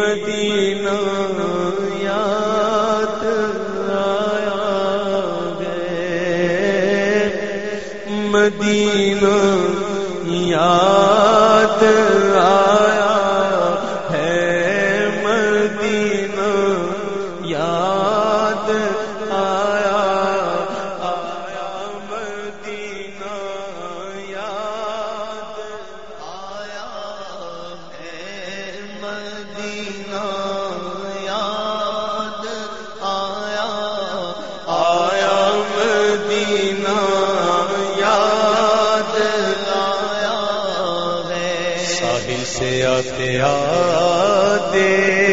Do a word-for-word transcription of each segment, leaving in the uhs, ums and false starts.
مدینہ یاد آیا ہے، مدینہ یاد آیا ہے، مدینہ یاد آیا آیا، مدینہ یاد آیا ہے، مدینہ یاد آیا آیا، مدینہ یاد آیا ہے، ساحل سے آتے آتے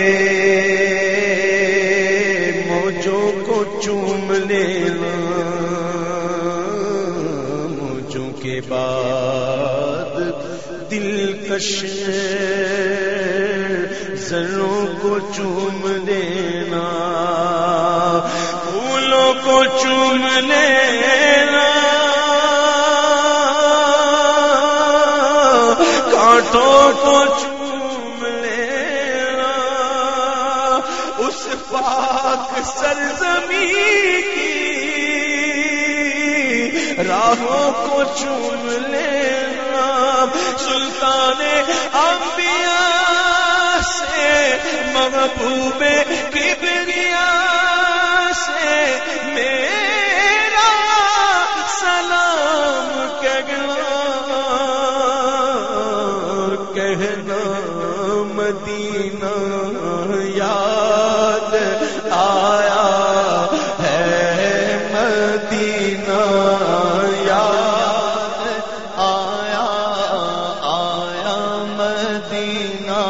موجوں کو چوم لینا، موجوں کے بعد دلکش ذروں کو چوم لینا، پھولوں کو چوم لینا، کانٹوں کو چوم لینا، اس پاک سرزمین کی راہوں کو چوم لینا، سلطان انبیاء سے محبوب کبریا سے میرا سلام کہنا، کہنا مدینہ یاد آیا ہے، مدینہ یاد آیا آیا، مدینہ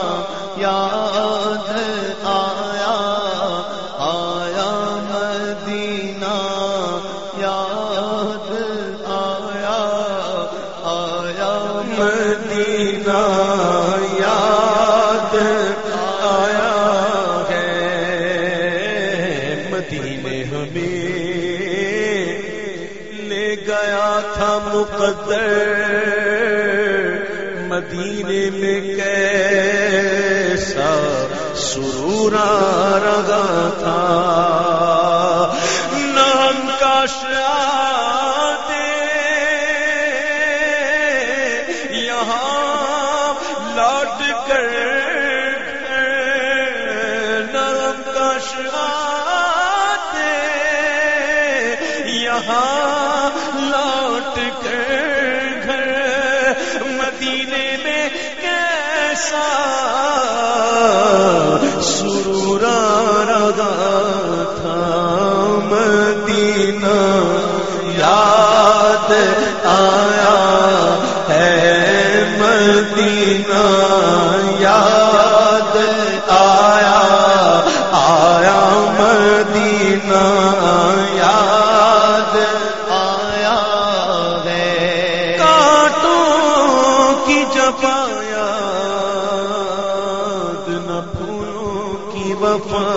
یاد آیا آیا، مدینہ یاد آیا آیا، مدینہ یاد آیا ہے، مدینے ہمیں لے گیا تھا مقدر، مدینے میں کیسا سرور آ رہا تھا، نہ ہم کاش آتے یہاں لوٹ کر، نہ ہم کاش آتے یہاں لوٹ کر گھر، مدینے میں کیسا سرور آ رہا تھا، مدینہ یاد آیا ہے، مدینہ یاد آیا آیا، مدینہ یاد آیا ہے، کانٹوں کی جفا یاد، نہ پھولوں کی وفا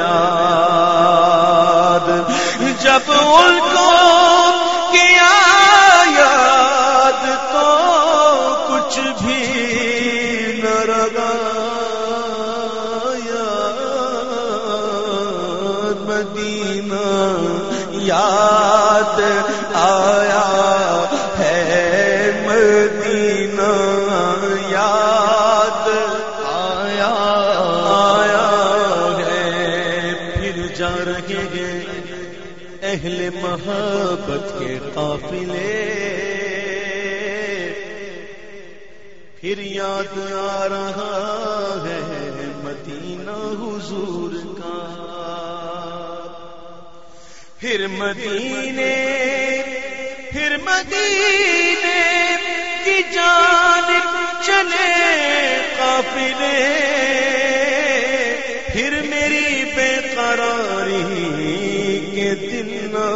یاد، جب ان کو کیا یاد تو کچھ بھی نہ رہا یاد، مدینہ یاد آیا ہے، مدینہ یاد آیا آیا ہے، پھر جا رہے ہیں اہل محبت کے قافلے، پھر یاد آ رہا ہے مدینہ حضور کا، پھر مدینے پھر مدینے کی جانب چلے قافلے، پھر میری بے قراری کے دن نہ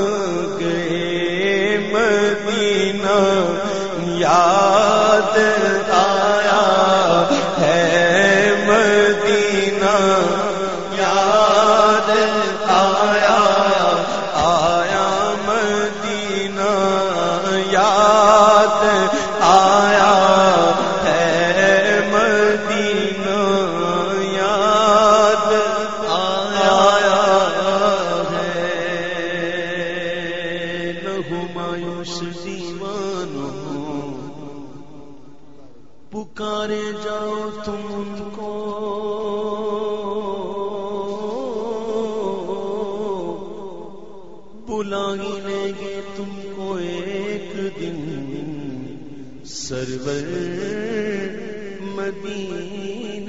گئے، مدینہ یاد آیا ہے، مدینہ یاد آیا آیا، مدینہ یاد آیا ہے، مدینہ مایوس دیوانوں پکارے جاؤ تم ان کو، بلا ہی لیں گے تم کو ایک دن سرور مدینہ